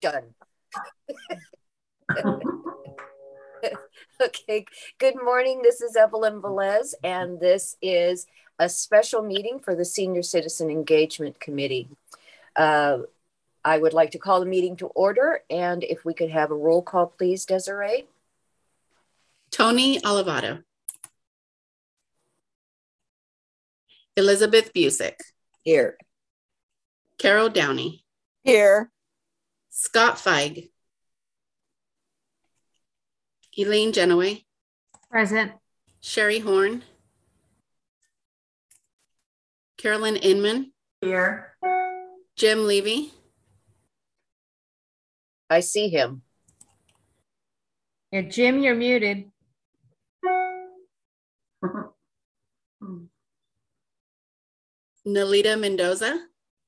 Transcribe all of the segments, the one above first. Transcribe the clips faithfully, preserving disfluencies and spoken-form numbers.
Done. Okay, good morning. This is Evelyn Velez, and this is a special meeting for the Senior Citizen Engagement Committee. Uh, I would like to call the meeting to order, and if we could have a roll call, please, Desiree. Tony Olivato. Elizabeth Busick. Here. Carol Downey. Here. Scott Feig. Elaine Genoway. Present. Sherry Horn. Carolyn Inman. Here. Jim Levy. I see him. Yeah, Jim, you're muted. Nalita Mendoza.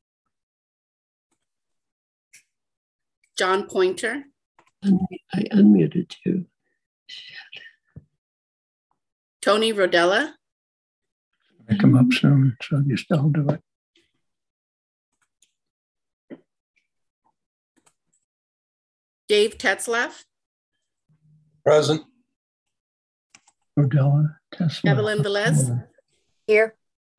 John Pointer. I unmuted you. Shit. Tony Rodella. I come up soon, so you still do it. Dave Tetzlaff. Present. Rodella, Tesla. Evelyn Velez. Here.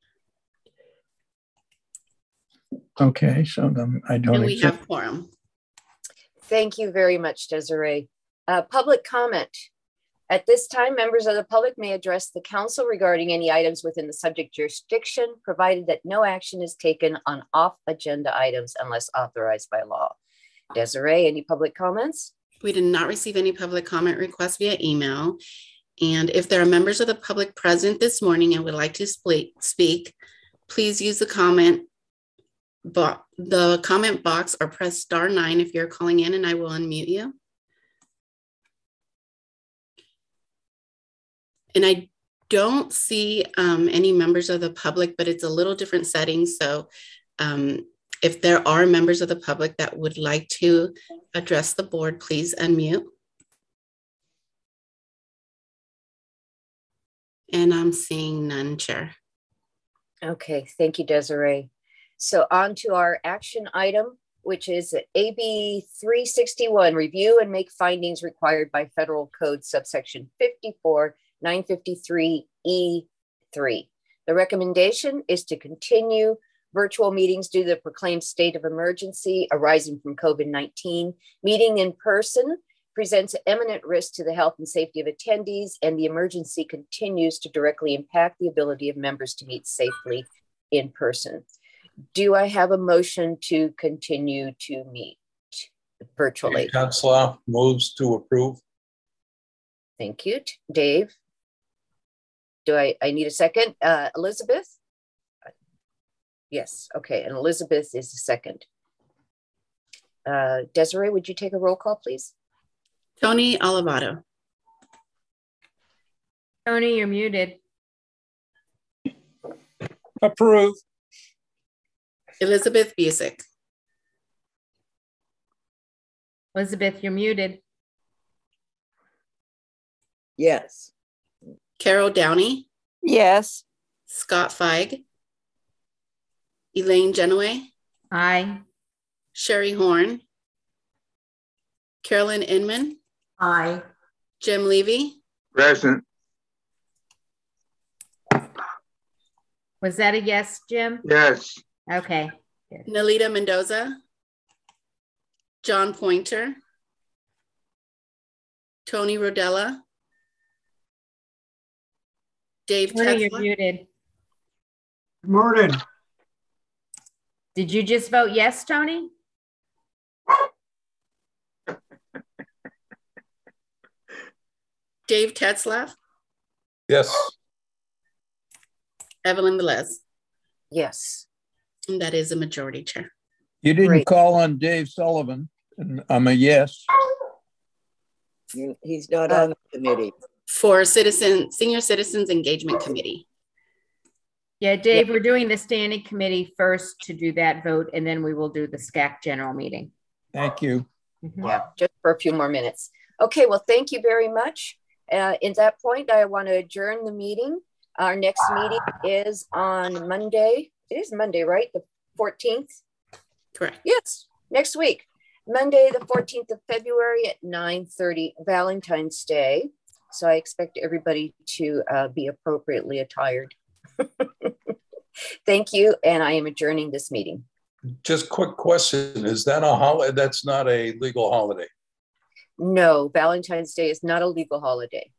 Okay, so then I don't And we accept. have quorum. Thank you very much, Desiree. Uh, public comment. At this time, members of the public may address the council regarding any items within the subject jurisdiction, provided that no action is taken on off-agenda items unless authorized by law. Desiree, any public comments? We did not receive any public comment requests via email. And if there are members of the public present this morning and would like to speak, please use the comment box, the comment box, or press star nine if you're calling in, and I will unmute you. And I don't see um, any members of the public, but it's a little different setting. So um, if there are members of the public that would like to address the board, please unmute. And I'm seeing none, Chair. Okay, thank you, Desiree. So on to our action item, which is A B three sixty-one, review and make findings required by federal code subsection fifty-four nine fifty-three E three. The recommendation is to continue virtual meetings due to the proclaimed state of emergency arising from COVID nineteen. Meeting in person presents an imminent risk to the health and safety of attendees, and the emergency continues to directly impact the ability of members to meet safely in person. Do I have a motion to continue to meet virtually? Councilor moves to approve. Thank you, Dave. Do I, I need a second? Uh, Elizabeth? Yes, okay, and Elizabeth is the second. Uh, Desiree, would you take a roll call, please? Tony Olivato. Tony, you're muted. Approve. Elizabeth Busick. Elizabeth, you're muted. Yes. Carol Downey. Yes. Scott Feig. Elaine Genoway. Aye. Sherry Horn. Carolyn Inman. Aye. Jim Levy. Present. Was that a yes, Jim? Yes. Okay. Nalita Mendoza. John Pointer. Tony Rodella. Dave Tony, you're Tetzlaff. muted. Good morning. Did you just vote yes, Tony? Dave Tetzlaff. Yes. Evelyn Velez. Yes. And that is a majority, Chair. You didn't Great. call on Dave Sullivan, and I'm a yes. He's not on the committee. For Citizen Senior Citizens Engagement Committee. Yeah, Dave, we're doing the standing committee first to do that vote, and then we will do the S C A C general meeting. Thank you. Mhm. Yeah, just for a few more minutes. Okay, well, thank you very much. Uh, at that point, I want to adjourn the meeting. Our next meeting is on Monday. It is Monday, right? The fourteenth? Correct. Yes, next week. Monday, the fourteenth of February at nine thirty, Valentine's Day. So I expect everybody to uh, be appropriately attired. Thank you, and I am adjourning this meeting. Just quick question. Is that a holiday? That's not a legal holiday. No, Valentine's Day is not a legal holiday.